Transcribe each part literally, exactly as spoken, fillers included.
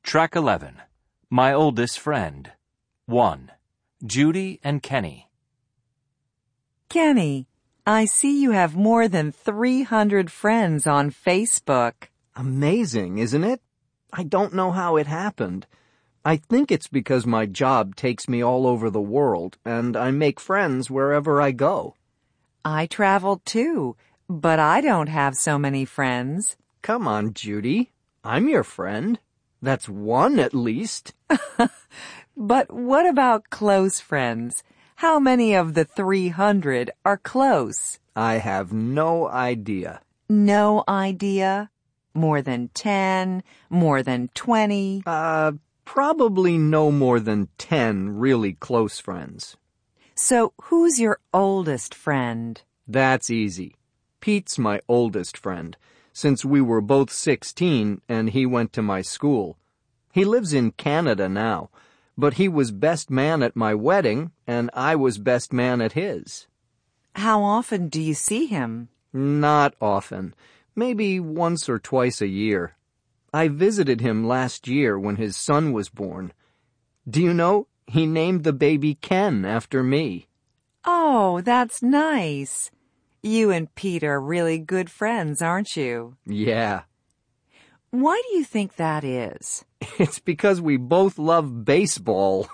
Track eleven. My oldest friend. one. Judy and Kenny. Kenny, I see you have more than three hundred friends on Facebook. Amazing, isn't it? I don't know how it happened. I think it's because my job takes me all over the world, and I make friends wherever I go. I travel too, but I don't have so many friends. Come on, Judy. I'm your friend. That's one at least. But what about close friends? How many of the three hundred are close? I have no idea. No idea? More than ten? More than twenty? Uh, probably no more than ten really close friends. So who's your oldest friend? That's easy. Pete's my oldest friend, since we were both sixteen and he went to my school. He lives in Canada now, but he was best man at my wedding, and I was best man at his. How often do you see him? Not often. Maybe once or twice a year. I visited him last year when his son was born. Do you know, he named the baby Ken after me. Oh, that's nice. You and Pete are really good friends, aren't you? Yeah. Why do you think that is? It's because we both love baseball.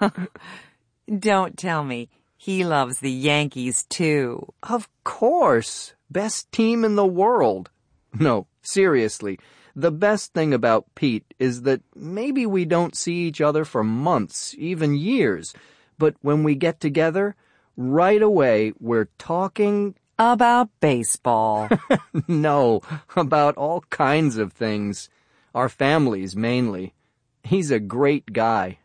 Don't tell me. He loves the Yankees, too. Of course. Best team in the world. No, seriously. The best thing about Pete is that maybe we don't see each other for months, even years. But when we get together, right away we're talking... About baseball. No, about all kinds of things. Our families, mainly. He's a great guy.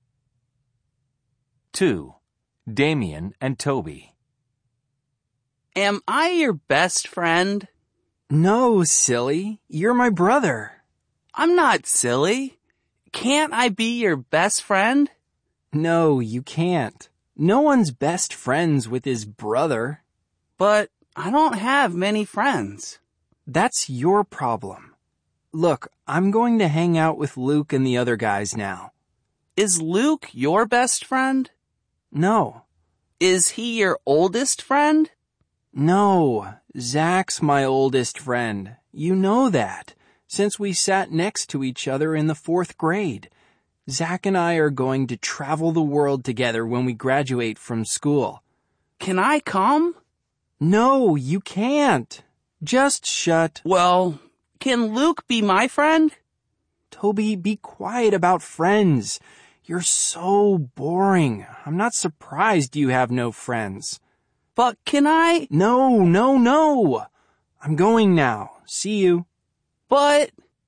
two. Damien and Toby. Am I your best friend? No, silly. You're my brother. I'm not silly. Can't I be your best friend? No, you can't. No one's best friends with his brother. But I don't have many friends. That's your problem. Look, I'm going to hang out with Luke and the other guys now. Is Luke your best friend? No. Is he your oldest friend? No. Zach's my oldest friend. You know that, since we sat next to each other in the fourth grade. Zach and I are going to travel the world together when we graduate from school. Can I come? No, you can't. Just shut. Well, can Luke be my friend? Toby, be quiet about friends. You're so boring. I'm not surprised you have no friends. But can I? No, no, no. I'm going now. See you. But...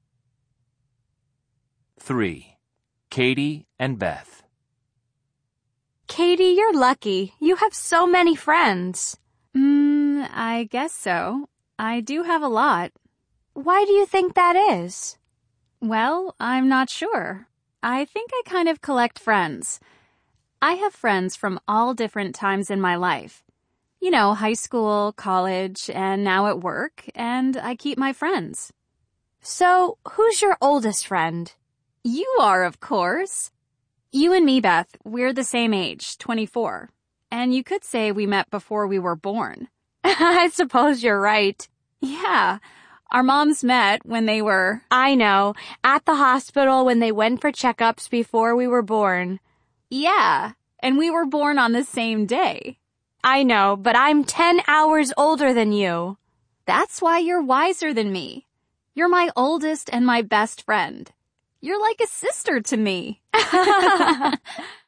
three. Katie and Beth. Katie, you're lucky. You have so many friends. Mm, I guess so. I do have a lot. Why do you think that is? Well, I'm not sure. I think I kind of collect friends. I have friends from all different times in my life. You know, high school, college, and now at work, and I keep my friends. So, who's your oldest friend? You are, of course. You and me, Beth, we're the same age, twenty-four. And you could say we met before we were born. I suppose you're right. Yeah. Our moms met when they were... I know. At the hospital when they went for checkups before we were born. Yeah. And we were born on the same day. I know, but I'm ten hours older than you. That's why you're wiser than me. You're my oldest and my best friend. You're like a sister to me.